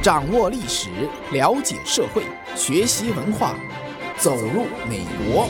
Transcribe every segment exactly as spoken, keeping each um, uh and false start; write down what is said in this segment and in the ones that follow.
掌握历史，了解社会，学习文化，走入美国。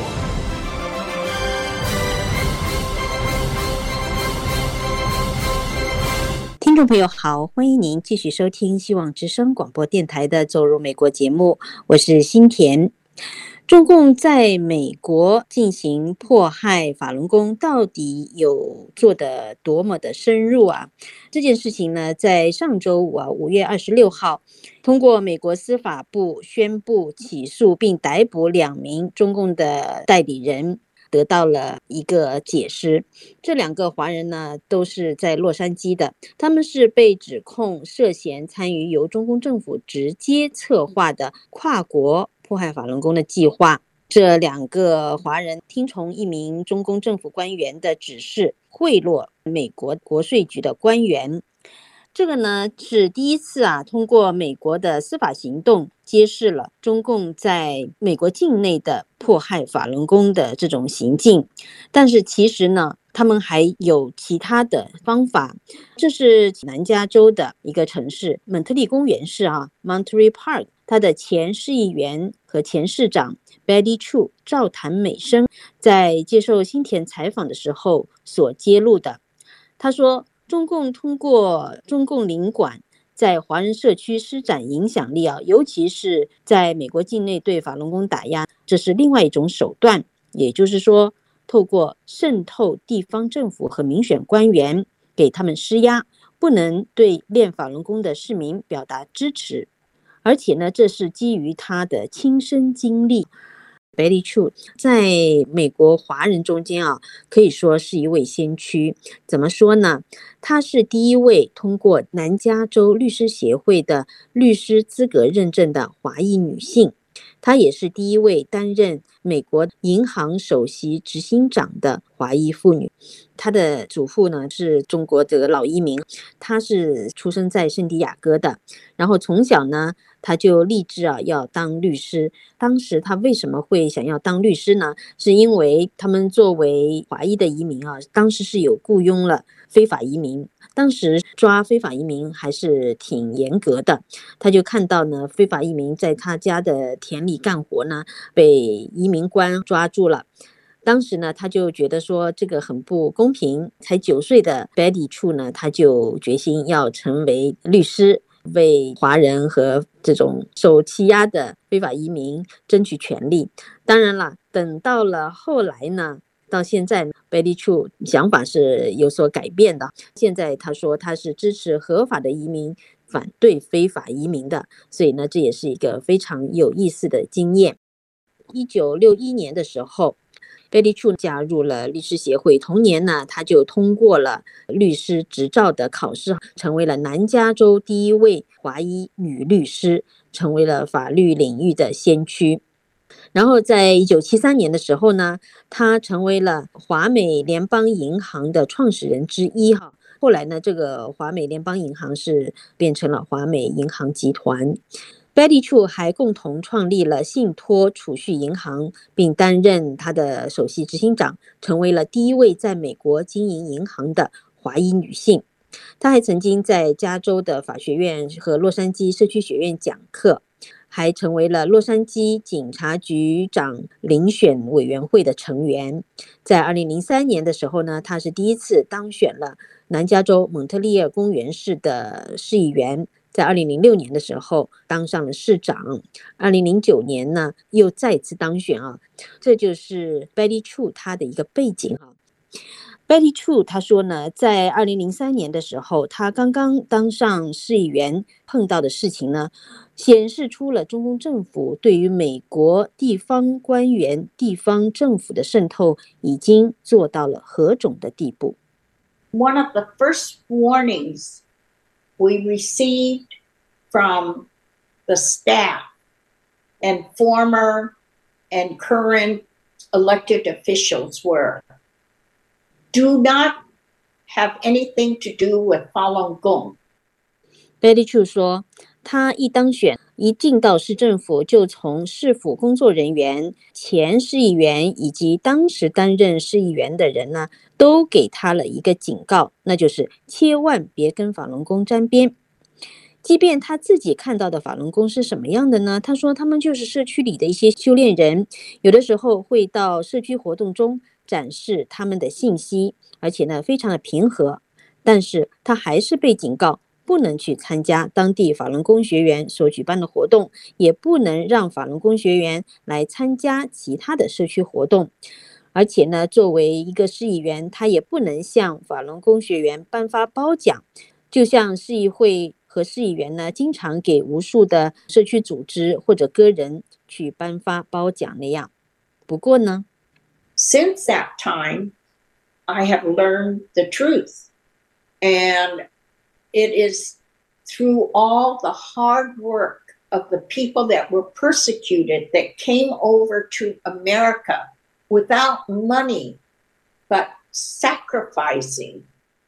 听众朋友好，欢迎您继续收听希望之声广播电台的走入美国节目，我是新田。中共在美国进行迫害法轮功，到底有做得多么的深入啊？这件事情呢，在上周五啊，五月二十六号，通过美国司法部宣布起诉并逮捕两名中共的代理人，得到了一个解释。这两个华人呢，都是在洛杉矶的，他们是被指控涉嫌参与由中共政府直接策划的跨国迫害法轮功的计划。这两个华人听从一名中共政府官员的指示，贿赂美国国税局的官员。这个呢是第一次啊，通过美国的司法行动揭示了中共在美国境内的迫害法轮功的这种行径。但是其实呢，他们还有其他的方法。这是南加州的一个城市蒙特利公园市啊 Monterey Park， 他的前市议员和前市长 Betty Chu 赵谭美生在接受新田采访的时候所揭露的。他说，中共通过中共领馆在华人社区施展影响力啊，尤其是在美国境内对法轮功打压，这是另外一种手段。也就是说，透过渗透地方政府和民选官员，给他们施压，不能对练法轮功的市民表达支持。而且呢，这是基于他的亲身经历。Betty Chu 在美国华人中间啊，可以说是一位先驱。怎么说呢？她是第一位通过南加州律师协会的律师资格认证的华裔女性。她也是第一位担任美国银行首席执行长的华裔妇女。她的祖父呢是中国的老移民，她是出生在圣地亚哥的，然后从小呢他就立志啊要当律师。当时他为什么会想要当律师呢？是因为他们作为华裔的移民啊，当时是有雇佣了非法移民，当时抓非法移民还是挺严格的。他就看到呢，非法移民在他家的田里干活呢，被移民官抓住了。当时呢，他就觉得说这个很不公平。才九岁的 Betty Chu 呢，他就决心要成为律师，为华人和这种受欺压的非法移民争取权利。当然了，等到了后来呢，到现在 Betty Chu 想法是有所改变的。现在他说他是支持合法的移民，反对非法移民的。所以呢，这也是一个非常有意思的经验。一九六一年的时候，Betty Chu 加入了律师协会，同年呢，他就通过了律师执照的考试，成为了南加州第一位华裔女律师，成为了法律领域的先驱。然后在一九七三年的时候呢，他成为了华美联邦银行的创始人之一哈。后来呢，这个华美联邦银行是变成了华美银行集团。Betty Chu 还共同创立了信托储蓄银行，并担任他的首席执行长，成为了第一位在美国经营银行的华裔女性。她还曾经在加州的法学院和洛杉矶社区学院讲课，还成为了洛杉矶警察局长遴选委员会的成员。在二零零三年的时候呢，她是第一次当选了南加州蒙特利尔公园市的市议员。在二零零六年的时候当上了市长，二零零九年呢又再次当选啊。这就是 Betty Chu 她的一个背景啊。Betty Chu 她说呢，在二零零三年的时候，她刚刚当上市议员，碰到的事情呢，显示出了中共政府对于美国地方官员、地方政府的渗透已经做到了何种的地步。 One of the first warnings we received from the staff and former and current elected officials were, do not have anything to do with Falun Gong. Betty Chu 说，他一当选，一进到市政府，就从市府工作人员、前市议员以及当时担任市议员的人呢，都给他了一个警告，那就是千万别跟法轮功沾边。 即便他自己看到的法轮功是什么样的呢？他说他们就是社区里的一些修炼人，有的时候会到社区活动中展示他们的信息，而且呢非常的平和，但是他还是被警告不能去参加当地法轮功学员所举办的活动，也不能让法轮功学员来参加其他的社区活动。而且呢，作为一个市议员，他也不能向法轮功学员颁发褒奖，就像市议会和市议员呢，经常给无数的社区组织或者个人去颁发褒奖那样。不过呢 Since that time, I have learned the truth. And it is through all the hard work of the people that were persecuted that came over to America without money, but sacrificing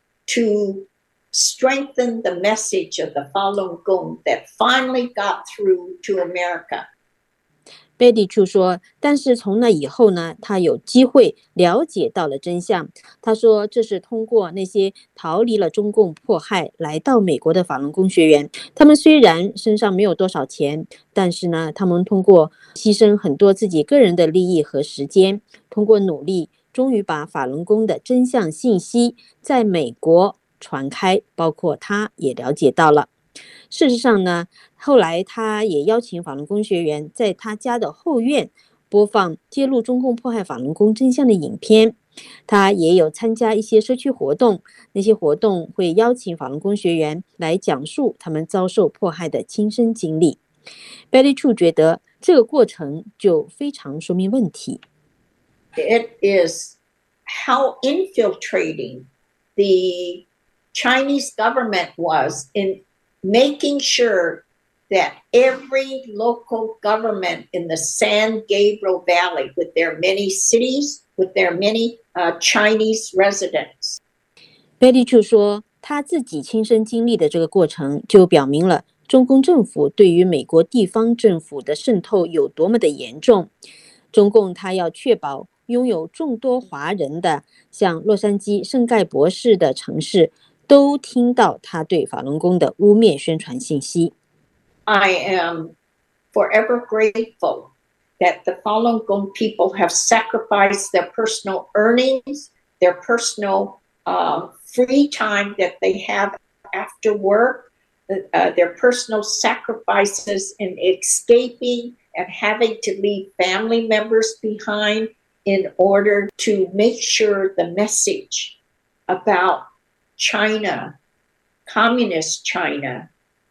to strengthen the message of the Falun Gong that finally got through to America. Betty Chu 说，但是从那以后呢，他有机会了解到了真相。他说，这是通过那些逃离了中共迫害来到美国的法轮功学员，他们虽然身上没有多少钱，但是呢，他们通过牺牲很多自己个人的利益和时间，通过努力，终于把法轮功的真相信息在美国传开，包括他也了解到了。事实上呢，后来他也邀请法轮功学员在他家的后院播放揭露中共迫害法轮功真相的影片。他也有参加一些社区活动，那些活动会邀请法轮功学员来讲述他们遭受迫害的亲身经历。Betty Chu 觉得这个过程就非常说明问题。 It is how infiltrating the Chinese government was in making sure that every local government in the San Gabriel Valley, with their many cities, with their many uh, Chinese residents. Betty Chu 说，他自己亲身经历的这个过程，就表明了中共政府对于美国地方政府的渗透有多么的严重。中共他要确保拥有众多华人的，像洛杉矶圣盖博士的城市，都听到他对法轮功的污蔑宣传信息。 I am forever grateful that the Falun Gong people have sacrificed their personal earnings, their personal um, free time that they have after work, uh, their personal sacrifices in escaping and having to leave family members behind in order to make sure the message about China, communist China,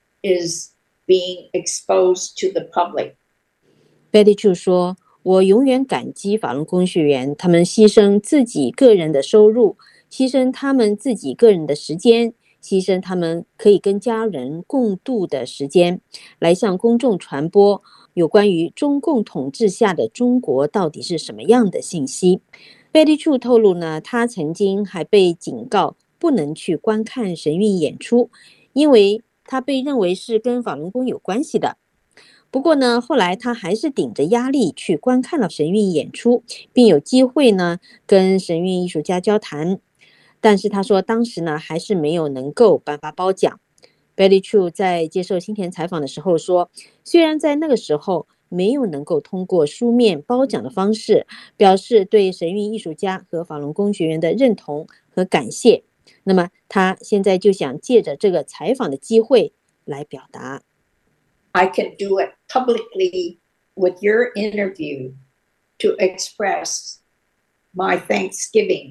is being exposed to the public. Betty Chu 说，我永远感激法轮功学员，他们牺牲自己个人的收入，牺牲他们自己个人的时间，牺牲他们可以跟家人共度的时间，来向公众传播有关于中共统治下的中国到底是什么样的信息。Betty Chu 透露呢，他曾经还被警告不能去观看神韵演出，因为他被认为是跟法轮功有关系的。不过呢，后来他还是顶着压力去观看了神韵演出，并有机会呢跟神韵艺术家交谈。但是他说当时呢还是没有能够颁发褒奖。Betty Chu 在接受新田采访的时候说，虽然在那个时候没有能够通过书面褒奖的方式表示对神韵艺术家和法轮功学员的认同和感谢，那么他现在就想借着这个采访的机会来表达。 I can do it publicly with your interview to express my thanksgiving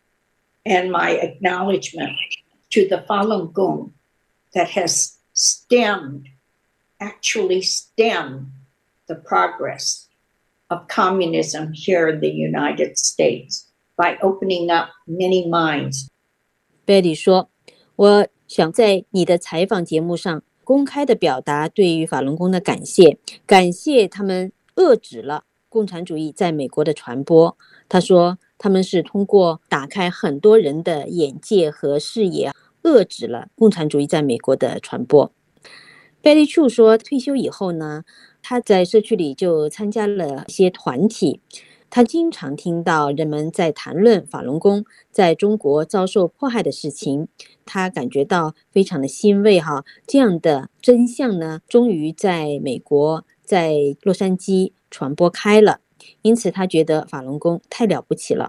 and my acknowledgement to the Falun Gong that has stemmed, actually stemmed the progress of communism here in the United States by opening up many minds. Betty 说，我想在你的采访节目上公开的表达对于法轮功的感谢，感谢他们遏制了共产主义在美国的传播。他说他们是通过打开很多人的眼界和视野，遏制了共产主义在美国的传播。Betty Chu 说，退休以后呢，他在社区里就参加了一些团体， 他经常听到人们在谈论法轮功在中国遭受迫害的事情，他感觉到非常的欣慰哈，这样的真相呢，终于在美国，在洛杉矶传播开了，因此他觉得法轮功太了不起了。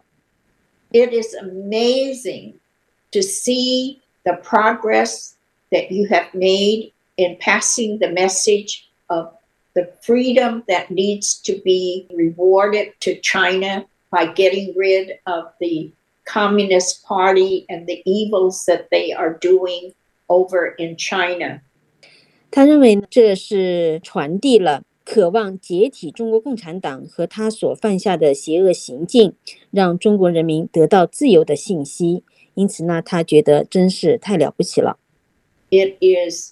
It is amazing to see the progress that you have made in passing the message of the freedom that needs to be rewarded to China by getting rid of the Communist Party and the evils that they are doing over in China. 他认为这是传递了渴望解体中国共产党和他所犯下的邪恶行径，让中国人民得到自由的信息。因此呢，他觉得真是太了不起了。 It is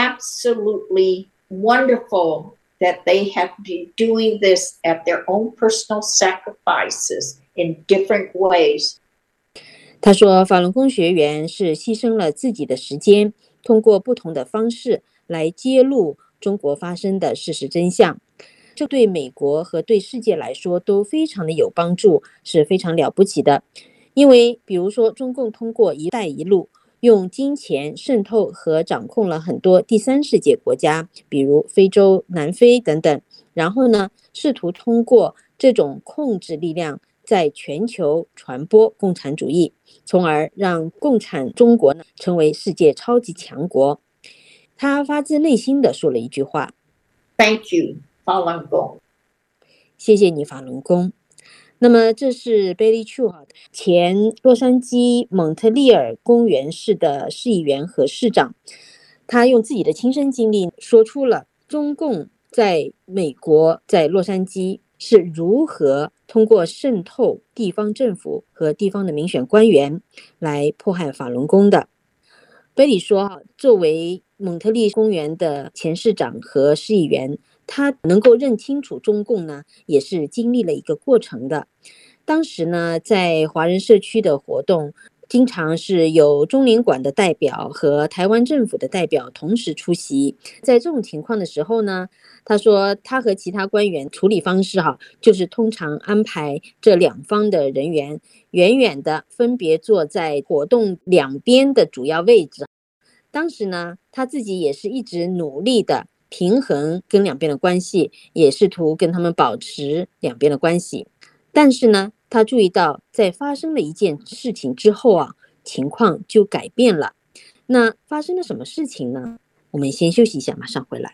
absolutely wonderful that they have been doing this at their own personal sacrifices in different ways. 他说，法轮功学员是牺牲了自己的时间，通过不同的方式来揭露中国发生的事实真相，这对美国和对世界来说都非常的有帮助，是非常了不起的。因为比如说中共通过一带一路用金钱渗透和掌控了很多第三世界国家，比如非洲、南非等等，然后呢试图通过这种控制力量在全球传播共产主义，从而让共产中国呢成为世界超级强国。他发自内心地说了一句话 Thank you, Falun Gong. 谢谢你法轮功。那么这是 Billy Chu 前洛杉矶蒙特利尔公园市的市议员和市长，他用自己的亲身经历说出了中共在美国在洛杉矶是如何通过渗透地方政府和地方的民选官员来迫害法轮功的。Billy 说，作为蒙特利公园的前市长和市议员，他能够认清楚中共呢，也是经历了一个过程的。当时呢，在华人社区的活动，经常是有中领馆的代表和台湾政府的代表同时出席。在这种情况的时候呢，他说他和其他官员处理方式哈，就是通常安排这两方的人员远远的分别坐在活动两边的主要位置。当时呢，他自己也是一直努力的平衡跟两边的关系，也试图跟他们保持两边的关系。但是呢，他注意到在发生了一件事情之后啊，情况就改变了。那发生了什么事情呢？我们先休息一下，马上回来。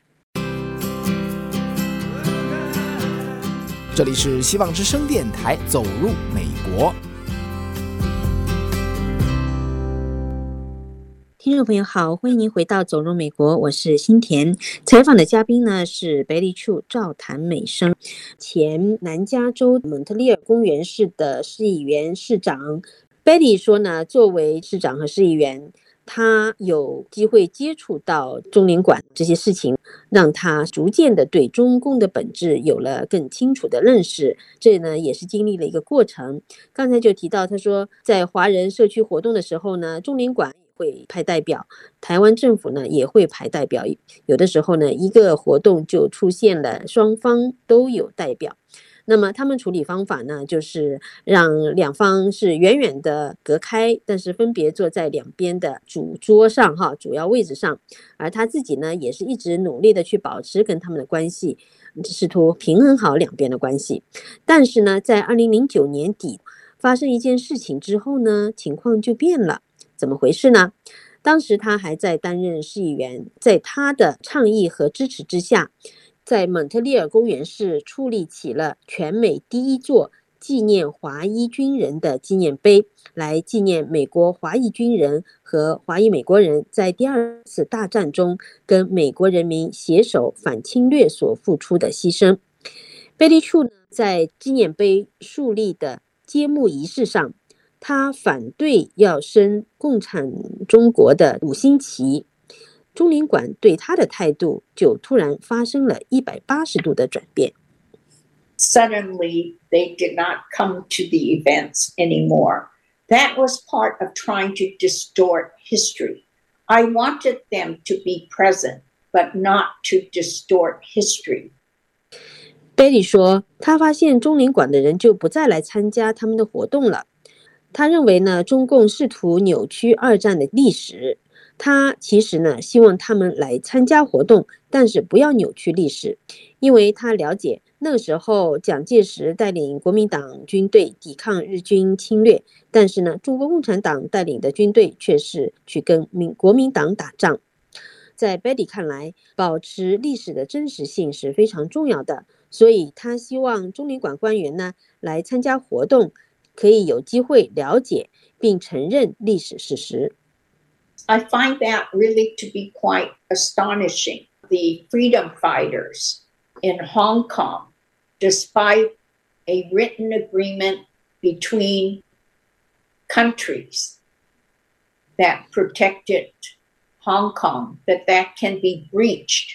这里是希望之声电台，走入美国。 听众朋友好，欢迎您回到走入美国，我是新田。采访的嘉宾呢是 Billy Chu 赵谭美生，前南加州蒙特利尔公园市的市议员市长。Billy 说呢，作为市长和市议员，他有机会接触到中领馆这些事情，让他逐渐的对中共的本质有了更清楚的认识。这呢也是经历了一个过程。刚才就提到，他说在华人社区活动的时候呢，中领馆会派代表，台湾政府呢也会派代表，有的时候呢一个活动就出现了双方都有代表。那么他们处理方法呢，就是让两方是远远的隔开，但是分别坐在两边的主桌上哈，主要位置上。而他自己呢，也是一直努力的去保持跟他们的关系，试图平衡好两边的关系。但是呢，在二零零九年底发生一件事情之后呢，情况就变了。怎么回事呢？当时他还在担任市议员，在他的倡议和支持之下，在蒙特利尔公园市矗立起了全美第一座纪念华裔军人的纪念碑，来纪念美国华裔军人和华裔美国人在第二次大战中跟美国人民携手反侵略所付出的牺牲。Billy Chu呢，在纪念碑树立的揭幕仪式上，他反对要升共产中国的五星旗，中领馆对他的态度就突然发生了一百八十度的转变。 Suddenly, they did not come to the events anymore. That was part of trying to distort history. I wanted them to be present, but not to distort history. 贝里说，他发现中领馆的人就不再来参加他们的活动了。他认为呢，中共试图扭曲二战的历史。他其实呢，希望他们来参加活动，但是不要扭曲历史，因为他了解那个时候蒋介石带领国民党军队抵抗日军侵略，但是呢，中国共产党带领的军队却是去跟民国民党打仗。在 Betty 看来，保持历史的真实性是非常重要的，所以他希望中领馆官员呢来参加活动，可以有机会了解并承认历史事实。 I find that really to be quite astonishing. The freedom fighters in Hong Kong, despite a written agreement between countries that protected Hong Kong, that that can be breached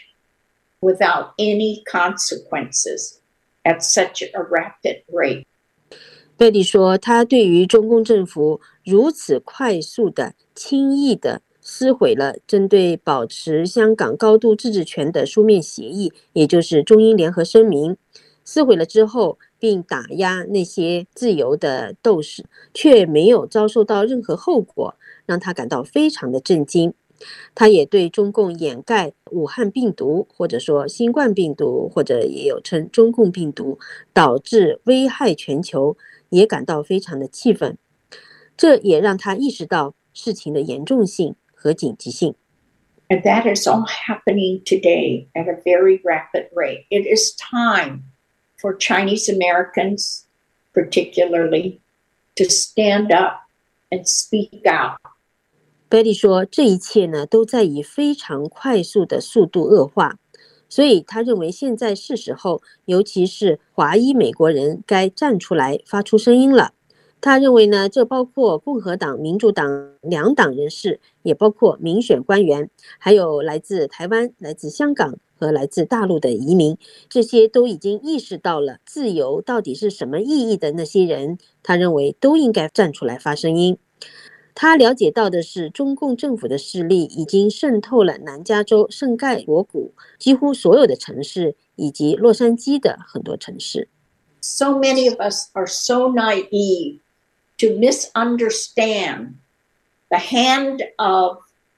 without any consequences at such a rapid rate. 贝利说，他对于中共政府如此快速的、轻易的撕毁了针对保持香港高度自治权的书面协议，也就是中英联合声明，撕毁了之后，并打压那些自由的斗士，却没有遭受到任何后果，让他感到非常的震惊。他也对中共掩盖武汉病毒，或者说新冠病毒，或者也有称中共病毒，导致危害全球，也感到非常的气愤。这也让他意识到事情的严重性和紧急性。 And that is all happening today at a very rapid rate. It is time for Chinese Americans, particularly, to stand up and speak out. 贝利说，这一切呢，都在以非常快速的速度恶化，所以他认为现在是时候，尤其是华裔美国人该站出来发出声音了。他认为呢，这包括共和党、民主党两党人士，也包括民选官员，还有来自台湾、来自香港和来自大陆的移民，这些都已经意识到了自由到底是什么意义的那些人，他认为都应该站出来发声音。他了解到的是，中共政府的势力已经渗透了南加州圣盖博谷几乎所有的城市，以及洛杉矶的很多城市。 So many of us are so naive to misunderstand the hand of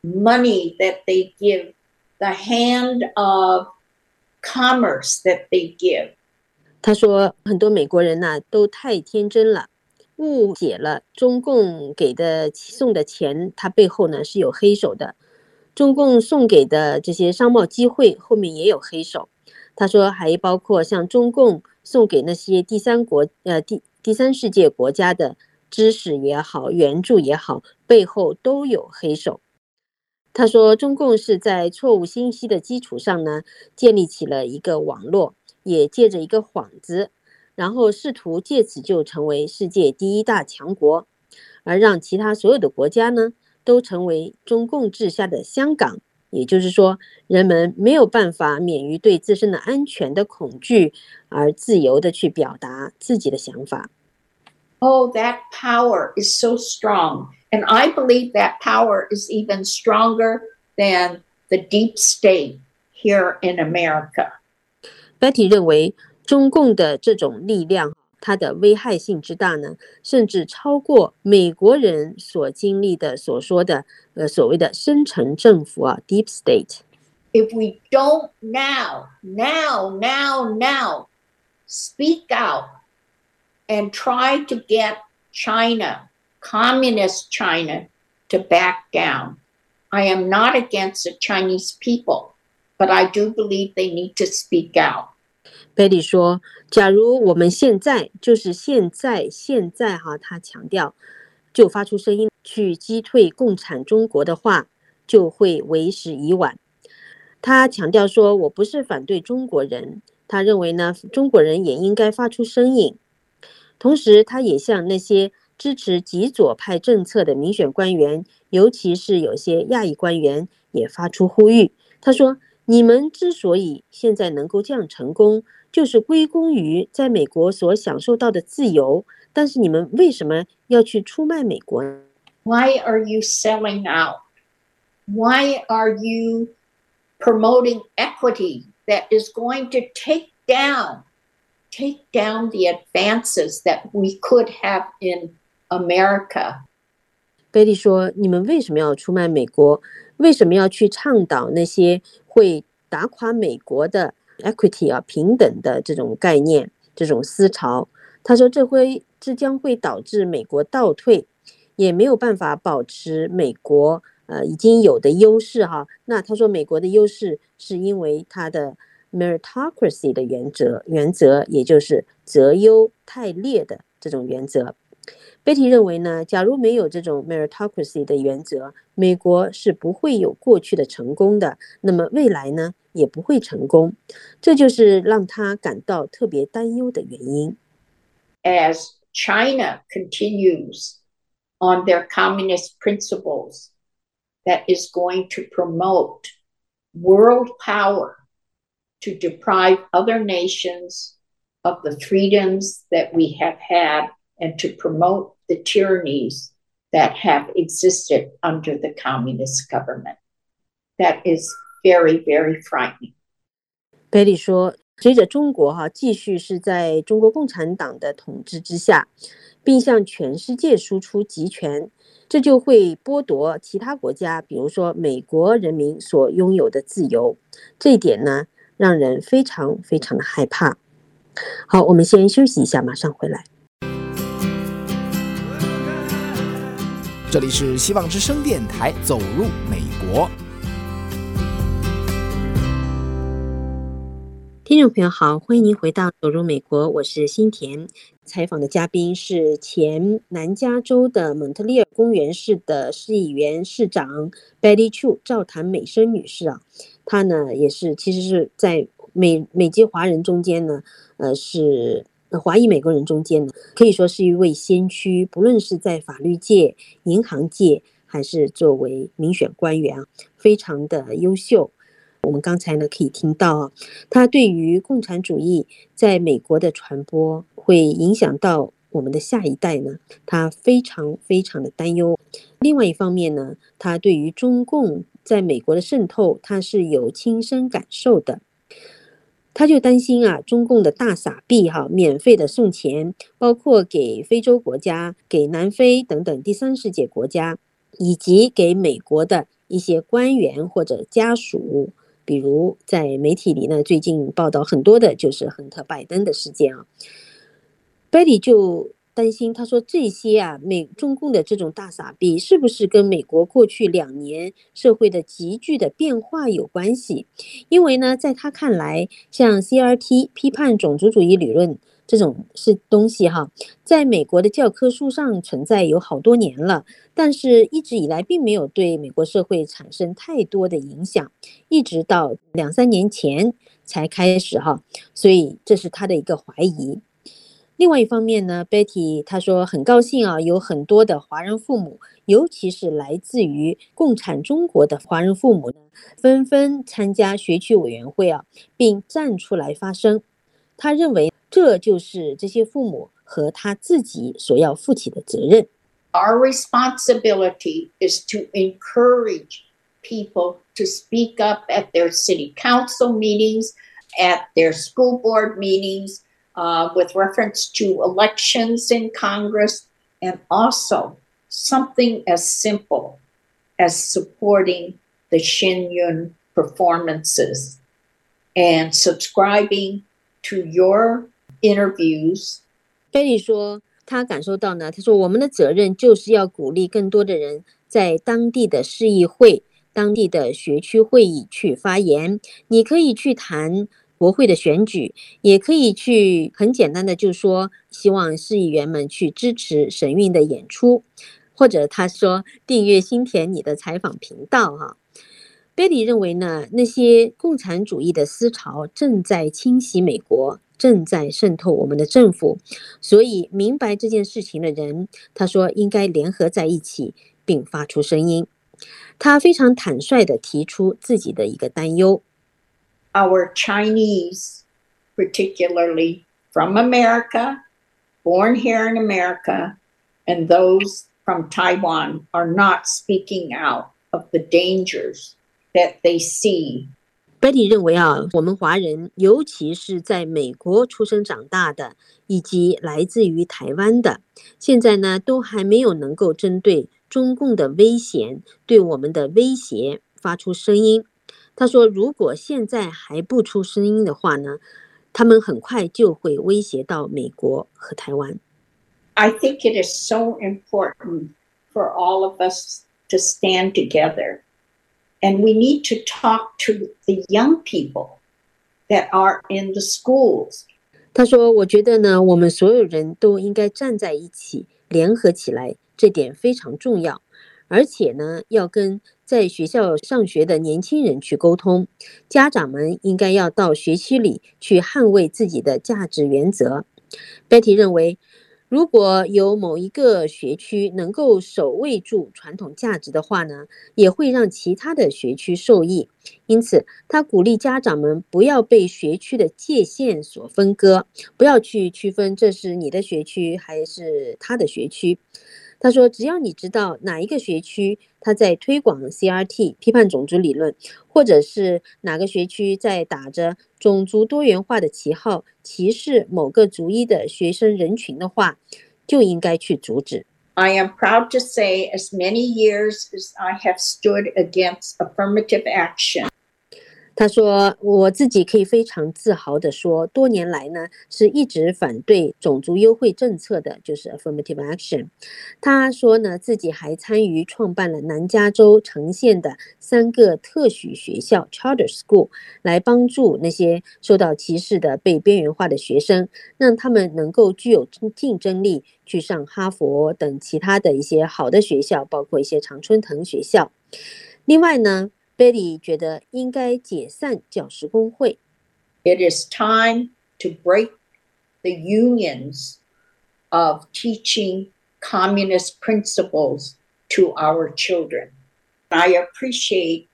money that they give, the hand of commerce that they give. 他说，很多美国人呢、啊、都太天真了，误解了中共给的送的钱，它背后呢是有黑手的。中共送给的这些商贸机会后面也有黑手。他说，还包括像中共送给那些第三国呃第第三世界国家的知识也好，援助也好，背后都有黑手。他说，中共是在错误信息的基础上呢，建立起了一个网络，也借着一个幌子，然后试图借此就成为世界第一大强国，而让其他所有的国家呢，都成为中共治下的香港。也就是说，人们没有办法免于对自身的安全的恐惧，而自由的去表达自己的想法。 Oh, that power is so strong. And I believe that power is even stronger than the deep state here in America. Betty 认为，中共的这种力量，它的危害性之大呢，甚至超过美国人所经历的所说的呃所谓的深层政府啊 ，deep state. If we don't now, now, now, now speak out and try to get China, communist China, to back down. I am not against the Chinese people, but I do believe they need to speak out. 贝利说，假如我们现在就是现在现在哈，他强调就发出声音去击退共产中国的话，就会为时已晚。他强调说，我不是反对中国人，他认为呢，中国人也应该发出声音。同时，他也向那些支持极左派政策的民选官员，尤其是有些亚裔官员，也发出呼吁。他说，你们之所以现在能够这样成功，就是归功于在美国所享受到的自由，但是你们为什么要去出卖美国呢？ Why are you selling out? Why are you promoting equity that is going to take down take down the advances that we could have in America. 贝利说，你们为什么要出卖美国？为什么要去倡导那些会打垮美国的 equity 啊，平等的这种概念，这种思潮？他说这会这将会导致美国倒退，也没有办法保持美国呃已经有的优势哈。那他说美国的优势是因为它的 meritocracy 的原则，原则也就是择优汰劣的这种原则。Betty 认为呢，假如没有这种 meritocracy 的原则，美国是不会有过去的成功的，那么未来呢也不会成功，这就是让他感到特别担忧的原因。 As China continues on their communist principles that is going to promote world power to deprive other nations of the freedoms that we have had and to promote the tyrannies that have existed under the communist government. That is very, very frightening. 贝利说，随着中国哈、啊、继续是在中国共产党的统治之下，并向全世界输出集权，这就会剥夺其他国家，比如说美国人民所拥有的自由。这一点呢，让人非常非常的害怕。好，我们先休息一下，马上回来。 这里是希望之声电台，走入美国。 听众朋友好，欢迎您回到走入美国，我是新田。采访的嘉宾是前南加州的蒙特利尔公园市的市议员市长 Betty Chu 赵谭美生女士啊，她呢也是其实是在美美籍华人中间呢，呃是华裔美国人中间呢，可以说是一位先驱，不论是在法律界、银行界，还是作为民选官员啊，非常的优秀。我们刚才呢可以听到啊，他对于共产主义在美国的传播会影响到我们的下一代呢，他非常非常的担忧。另外一方面呢，他对于中共在美国的渗透，他是有亲身感受的。他就担心啊，中共的大撒币哈、啊，免费的送钱，包括给非洲国家、给南非等等第三世界国家，以及给美国的一些官员或者家属。比如在媒体里呢，最近报道很多的就是亨特拜登的事件啊。Betty 就担心，他说这些啊，美中共的这种大撒币是不是跟美国过去两年社会的急剧的变化有关系？因为呢，在他看来，像 C R T 批判种族主义理论这种是东西哈，在美国的教科书上存在有好多年了，但是一直以来并没有对美国社会产生太多的影响，一直到两三年前才开始哈，所以这是他的一个怀疑。另外一方面呢 Betty 她说很高兴啊，有很多的华人父母，尤其是来自于共产中国的华人父母呢，纷纷参加学区委员会啊，并站出来发声。他认为这就是这些父母和他自己所要负起的责任。 Our responsibility is to encourage people to speak up at their city council meetings, at their school board meetings, uh, with reference to elections in Congress, and also something as simple as supporting the Shin Yun performances and subscribing to your interviews. Betty 说他感受到呢，他说我们的责任就是要鼓励更多的人在当地的市议会、当地的学区会议去发言。你可以去谈国会的选举，也可以去很简单的就说希望市议员们去支持神韵的演出，或者他说订阅新田你的采访频道哈。Betty 认为呢，那些共产主义的思潮正在侵袭美国，正在渗透我们的政府，所以明白这件事情的人，他说应该联合在一起，并发出声音。他非常坦率地提出自己的一个担忧。 Our Chinese, particularly from America, born here in America, and those from Taiwan are not speaking out of the dangers that they see Betty 认为啊，我们华人，尤其是在美国出生长大的，以及来自于台湾的，现在呢，都还没有能够针对中共的威胁，对我们的威胁发出声音。他说，如果现在还不出声音的话呢，他们很快就会威胁到美国和台湾。 I think it is so important for all of us to stand together. And we need to talk to the young people that are in the schools. 他说，我觉得呢，我们所有人都应该站在一起，联合起来，这点非常重要。而且呢，要跟在学校上学的年轻人去沟通，家长们应该要到学区里去捍卫自己的价值原则。Betty 认为，如果有某一个学区能够守卫住传统价值的话呢，也会让其他的学区受益。因此，他鼓励家长们不要被学区的界限所分割，不要去区分这是你的学区还是他的学区。他说，只要你知道哪一个学区他在推广 C R T 批判种族理论，或者是哪个学区在打着种族多元化的旗号歧视某个族裔的学生人群的话，就应该去阻止。 I am proud to say, as many years as I have stood against affirmative action, 他说，我自己可以非常自豪地说，多年来呢，是一直反对种族优惠政策的，就是 affirmative action。他说呢，自己还参与创办了南加州城县的三个特许学校 charter school， 来帮助那些受到歧视的被边缘化的学生，让他们能够具有竞争力，去上哈佛等其他的一些好的学校，包括一些常春藤学校。另外呢，Betty 觉得应该解散教师工会。 It is time to break the unions of teaching communist principles to our children. I appreciate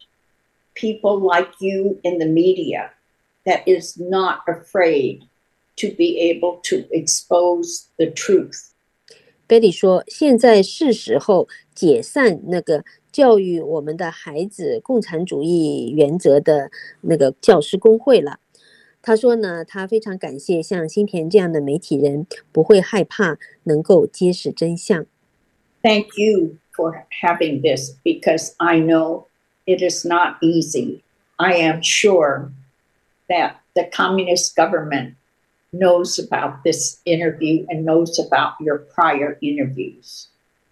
people like you in the media that is not afraid to be able to expose the truth. Betty 说，现在是时候解散那个教育我们的孩子共产主义原则的那个教师工会了。他说呢，他非常感谢像新田这样的媒体人，不会害怕能够揭示真相。 Thank you for having this, because I know it is not easy. I am sure that the communist government knows about this interview and knows about your prior interviews.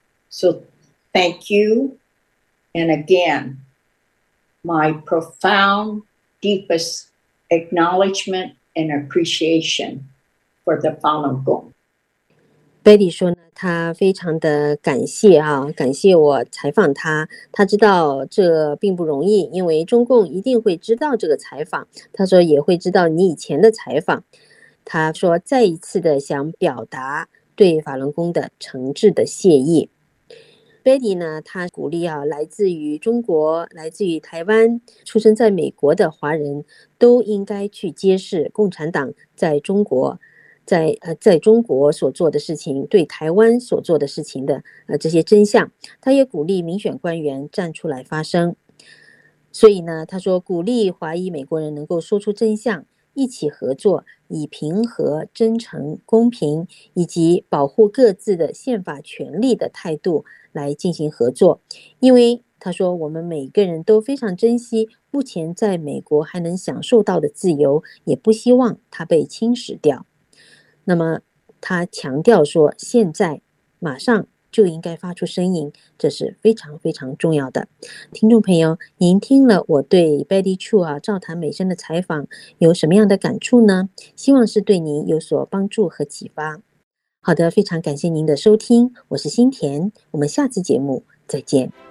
So thank you. And again, my profound, deepest acknowledgement and appreciation for the Falun Gong. Betty 说呢，他非常的感谢啊，感谢我采访他。他知道这并不容易，因为中共一定会知道这个采访。他说也会知道你以前的采访。他说再一次的想表达对法轮功的诚挚的谢意。Betty 呢，他鼓励啊，来自于中国、来自于台湾、出生在美国的华人都应该去揭示共产党在中国。在呃，在中国所做的事情，对台湾所做的事情的呃这些真相，他也鼓励民选官员站出来发声。所以呢，他说鼓励华裔美国人能够说出真相，一起合作，以平和、真诚、公平以及保护各自的宪法权利的态度来进行合作。因为他说我们每个人都非常珍惜目前在美国还能享受到的自由，也不希望它被侵蚀掉。那么他强调说，现在马上就应该发出声音，这是非常非常重要的。听众朋友，您听了我对 Betty Chu 啊赵谭美声的采访有什么样的感触呢？希望是对您有所帮助和启发。好的，非常感谢您的收听，我是新田，我们下次节目再见。